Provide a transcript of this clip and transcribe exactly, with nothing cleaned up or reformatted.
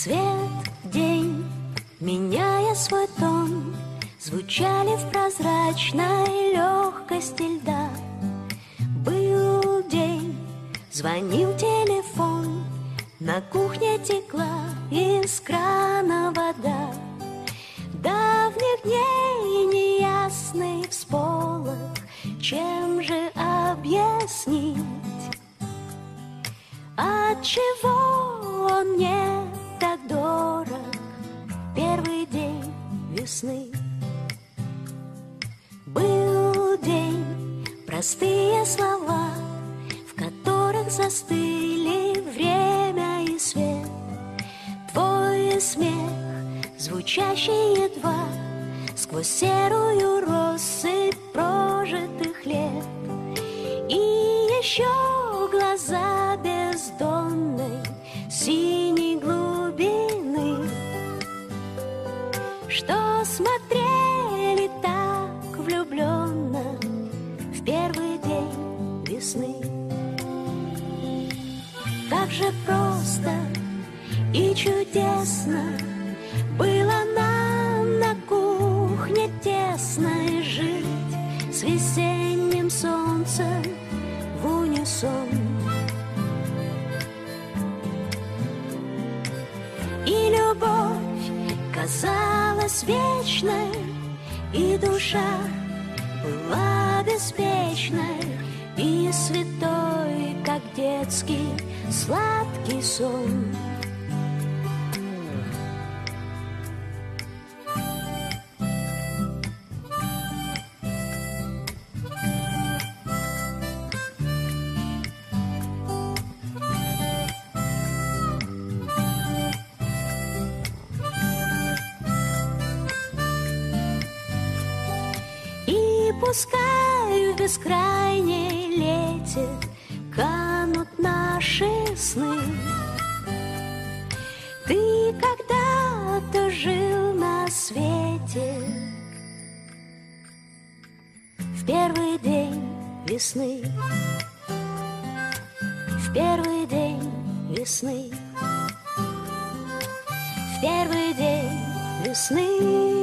Свет, день, меняя свой тон, звучали в прозрачной легкости льда. Был день, звонил телефон, на кухне текла из крана вода. Давних дней неясный всполох, чем же объяснить, отчего он мне так дорог, первый день весны. Был день, простые слова, в которых застыли время и свет. Твой смех, звучащий едва сквозь серую россыпь прожитых лет. И еще глаза бездонной синей глубины, что смотрели так влюбленно в первый день весны. Как же просто и чудесно было нам на кухне тесной жить с весенним солнцем в унисон. И любовь казалась вечной, и душа была беспечной и святой, как детский сладкий сон. Пускай в бескрайней лете канут наши сны. Ты когда-то жил на свете в первый день весны, в первый день весны, в первый день весны.